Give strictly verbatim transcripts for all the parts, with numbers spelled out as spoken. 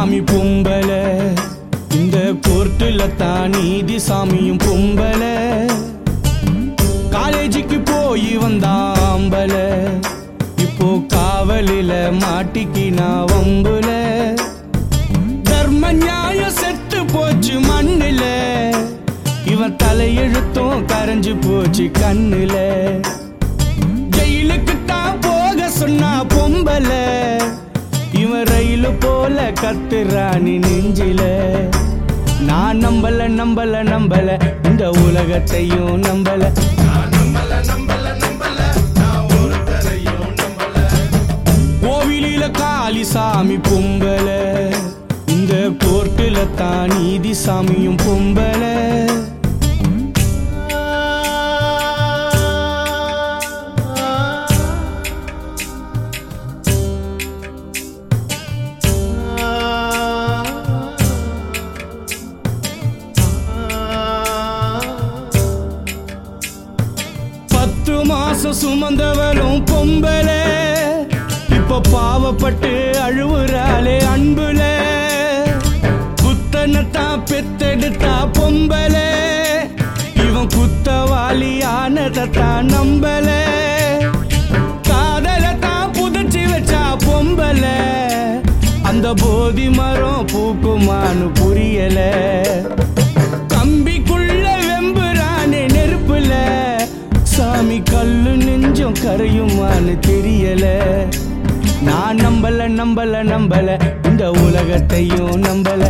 சாமி பொம்பல, இந்த கோர்ட்டுல தான் நீதி சாமியும் பொம்பல. காலேஜுக்கு போய் வந்தாம்பல, இப்போ காவலில மாட்டிக்கு நான் வம்புல. தர்ம நியாயம் செத்து போச்சு மண்ணுல, இவன் தலையெழுத்தும் கரைஞ்சு போச்சு கண்ணுல. ஜெயிலுக்கு தான் போக சொன்னா பொம்பல, இவன் ரயிலு போல கத்துறானி நெஞ்சில. நான் நம்பல நம்பல நம்பல இந்த உலகத்தையும் நம்பல. கோவிலில காளி சாமி பொம்பல, இந்த கோர்ட்டுல தான் நீதி சாமியும் பொம்பல. பத்து மாசம் சுமந்தவளும் பொம்பல, இப்ப பாவப்பட்டு அழுவுறாளே அன்புல. குத்தனத்தான் பெத்தெடுத்தா பொம்பல, இவன் குத்தவாளி ஆனதான் நம்பல. காதலத்தான் புதைச்சி வச்சா பொம்பல, அந்த போதி மரம் பூக்குமானு புரியல. கம்பிக்குள்ள வெம்புறானே நெருப்புல, சாமி கல்லு நெஞ்சம் கரையுமான்னு தெரியல. நான் நம்பல நம்பல நம்பல இந்த உலகத்தையும் நம்பல.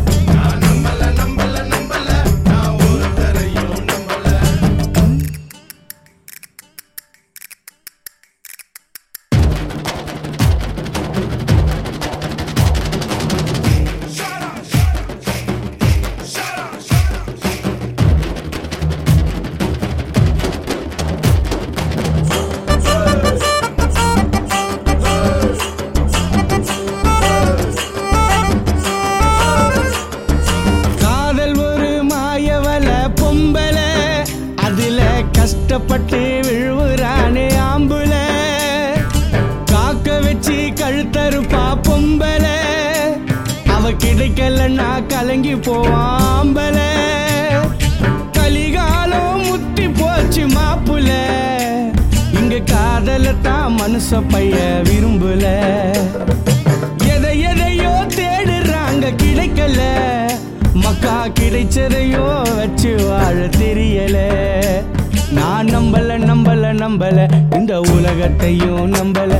கஷ்டப்பட்டு விழுவுறானே ஆம்புல, காக்க வச்சு கழுத்தறுப்பா பொம்பல. அவ கிடைக்கலன்னா கலங்கி போவாம்பல. கலிகாலம் முத்தி போச்சு மாப்புல, இங்க காதலத்தான் மனுஷ பைய விரும்புல. எதை எதையோ தேடுறாங்க கிடைக்கல, மக்கா கிடைச்சதையோ வச்சு வாழ தெரியல. நான் நம்பல நம்பல நம்பல இந்த உலகத்தையும் நம்பல.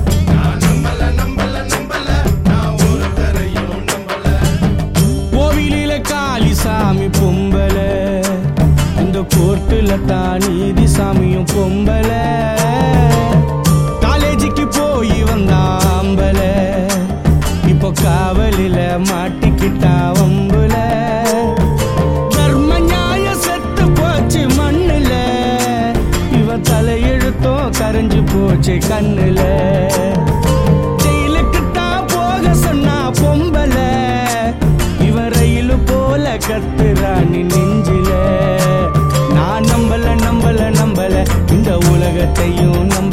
கோவிலில காளி சாமி பொம்பல, இந்த கோர்ட்டுல தான் நீதி சாமியும் பொம்பல. காலேஜுக்கு போய் வந்தாம்பல, இப்போ காவலில மாட்டிக்கிட்டா வம்புல. தர்ம நியாயம் செத்து போச்சு மண்ணுல, தலையெழுத்தும் கரைஞ்சு போச்சு கண்ணுல. ஜெயிலுக்குத்தான் போக சொன்னா பொம்பல, இவன் ரயிலு போல கத்துறானி நெஞ்சில. நான் நம்பல நம்பல நம்பல இந்த உலகத்தையும் நம்பல.